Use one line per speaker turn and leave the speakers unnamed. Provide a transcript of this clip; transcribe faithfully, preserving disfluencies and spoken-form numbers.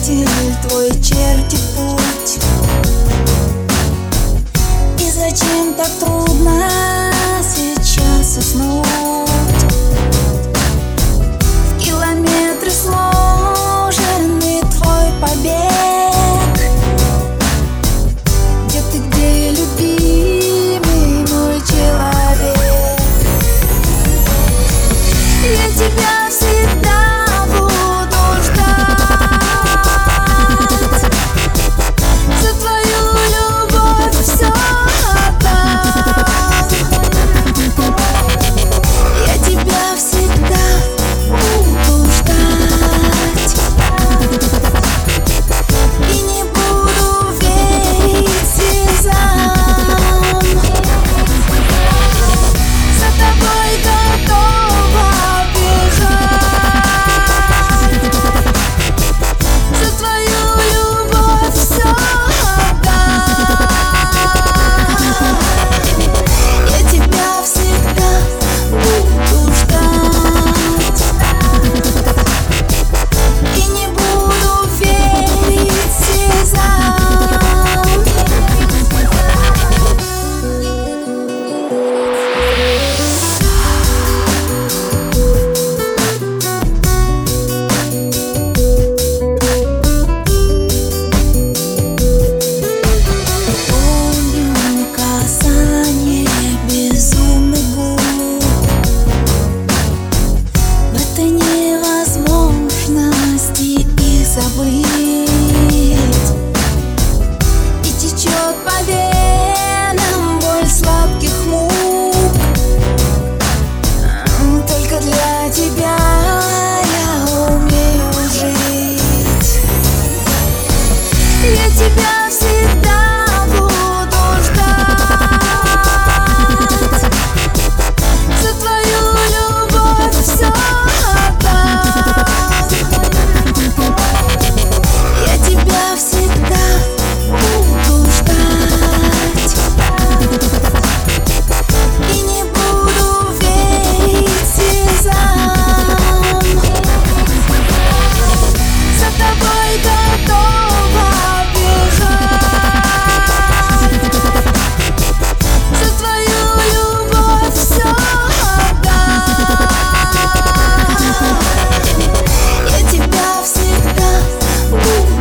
Путеводитель твой чертит путь. И зачем так трудно сейчас уснуть? В километры сложенный твой побег. Где ты, где, любимый мой человек? Я тебя всегда буду ждать. За твою любовь все отдам. Я тебя всегда буду ждать. И не буду верить слезам. За тобой готова бежать. За твою любовь все отдам. Я тебя всегда буду ждать. И не буду верить слезам. Помню касание безумных губ. В этой невозможности их забыть. И течет по венам боль сладких мук. Только для тебя я умею жить. Я тебя всегда буду ждать. За твою любовь все отдам. Я тебя всегда буду ждать. И не буду верить слезам. За тобой готова бежать. За твою любовь все отдам. Я тебя всегда буду